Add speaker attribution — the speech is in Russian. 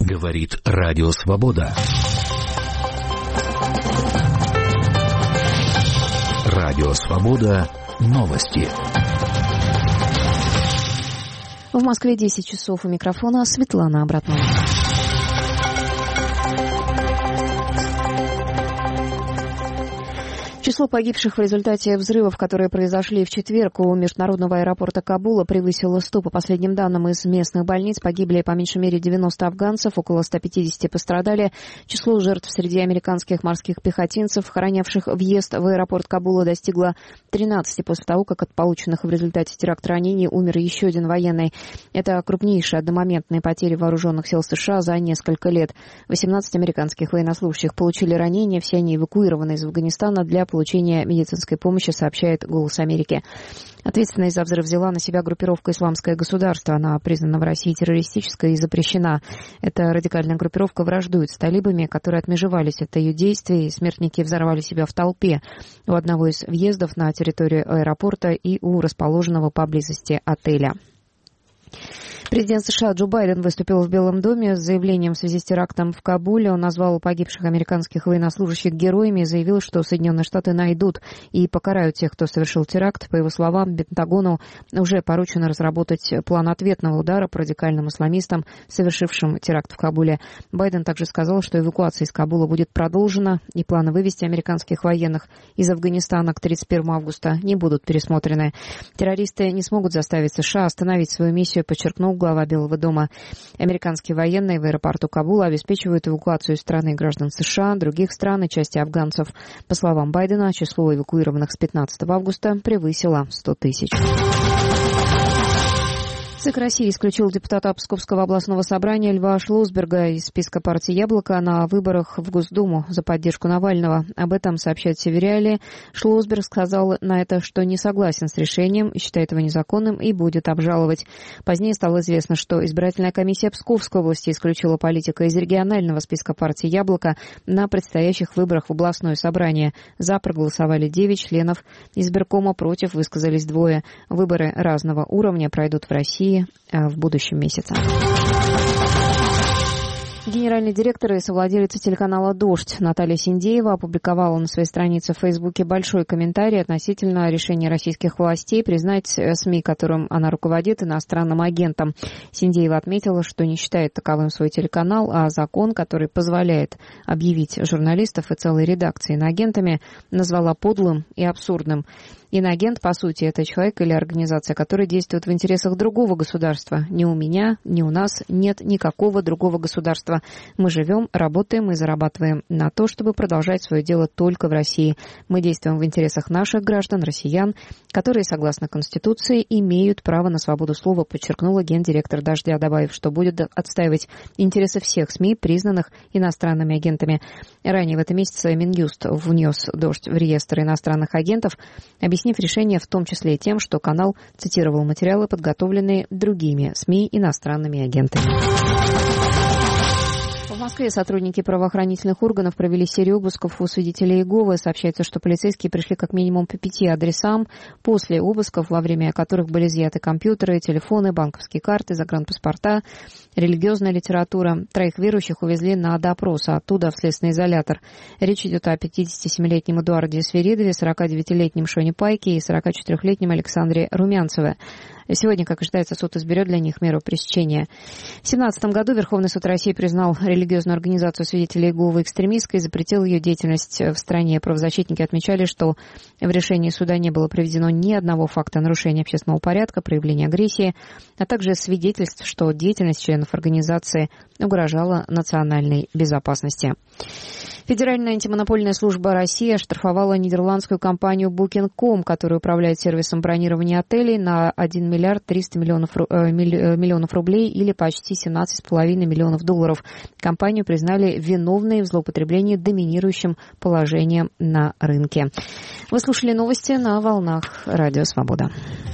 Speaker 1: Говорит Радио Свобода. Радио Свобода. Новости.
Speaker 2: В Москве 10 часов. У микрофона Светлана Обратнова. Число погибших в результате взрывов, которые произошли в четверг у международного аэропорта Кабула, превысило 100. По последним данным из местных больниц, погибли по меньшей мере 90 афганцев, около 150 пострадали. Число жертв среди американских морских пехотинцев, охранявших въезд в аэропорт Кабула, достигло 13 после того, как от полученных в результате теракта ранений умер еще один военный. Это крупнейшие одномоментные потери вооруженных сил США за несколько лет. 18 американских военнослужащих получили ранения, все они эвакуированы из Афганистана для получения медицинской помощи, сообщает «Голос Америки». Ответственность за взрыв взяла на себя группировка «Исламское государство». Она признана в России террористической и запрещена. Эта радикальная группировка враждует с талибами, которые отмежевались от ее действий. Смертники взорвали себя в толпе у одного из въездов на территорию аэропорта и у расположенного поблизости отеля. Президент США Джо Байден выступил в Белом доме с заявлением в связи с терактом в Кабуле. Он назвал погибших американских военнослужащих героями и заявил, что Соединенные Штаты найдут и покарают тех, кто совершил теракт. По его словам, Пентагону уже поручено разработать план ответного удара по радикальным исламистам, совершившим теракт в Кабуле. Байден также сказал, что эвакуация из Кабула будет продолжена, и планы вывести американских военных из Афганистана к 31 августа не будут пересмотрены. Террористы не смогут заставить США остановить свою миссию, подчеркнул глава Белого дома. Американские военные в аэропорту Кабула обеспечивают эвакуацию из страны граждан США, других стран и части афганцев. По словам Байдена, число эвакуированных с 15 августа превысило 100 тысяч. ЦИК России исключил депутата Псковского областного собрания Льва Шлосберга из списка партии «Яблоко» на выборах в Госдуму за поддержку Навального. Об этом сообщает «Северяли». Шлосберг сказал на это, что не согласен с решением, считает его незаконным и будет обжаловать. Позднее стало известно, что избирательная комиссия Псковской области исключила политика из регионального списка партии «Яблоко» на предстоящих выборах в областное собрание. За проголосовали 9 членов избиркома, против высказались 2. Выборы разного уровня пройдут в России в будущем месяце. Генеральный директор и совладелица телеканала «Дождь» Наталья Синдеева опубликовала на своей странице в Фейсбуке большой комментарий относительно решения российских властей признать СМИ, которым она руководит, иностранным агентом. Синдеева отметила, что не считает таковым свой телеканал, а закон, который позволяет объявить журналистов и целые редакции иноагентами, назвала подлым и абсурдным. Иноагент, по сути, это человек или организация, которая действует в интересах другого государства. Ни у меня, ни у нас нет никакого другого государства. Мы живем, работаем и зарабатываем на то, чтобы продолжать свое дело только в России. Мы действуем в интересах наших граждан, россиян, которые, согласно Конституции, имеют право на свободу слова, подчеркнула гендиректор «Дождя», добавив, что будет отстаивать интересы всех СМИ, признанных иностранными агентами. Ранее в этом месяце Минюст внес «Дождь» в реестр иностранных агентов, объяснив решение в том числе и тем, что канал цитировал материалы, подготовленные другими СМИ иностранными агентами. В Москве сотрудники правоохранительных органов провели серию обысков у свидетелей Иеговы. Сообщается, что полицейские пришли как минимум по 5 адресам после обысков, во время которых были изъяты компьютеры, телефоны, банковские карты, загранпаспорта, религиозная литература. 3 верующих увезли на допрос, а оттуда в следственный изолятор. Речь идет о 57-летнем Эдуарде Свиридове, 49-летнем Шоне Пайке и 44-летнем Александре Румянцеве. Сегодня, как ожидается, суд изберет для них меру пресечения. В 2017 году Верховный суд России признал религиозную организацию свидетелей Иеговы экстремистской и запретил ее деятельность в стране. Правозащитники отмечали, что в решении суда не было приведено ни одного факта нарушения общественного порядка, проявления агрессии, а также свидетельств, что деятельность членов организации угрожала национальной безопасности. Федеральная антимонопольная служба России оштрафовала нидерландскую компанию Booking.com, которая управляет сервисом бронирования отелей, на 1 миллиард 300 миллионов рублей или почти 17,5 миллионов долларов. Компанию признали виновной в злоупотреблении доминирующим положением на рынке. Вы слушали новости на волнах Радио Свобода.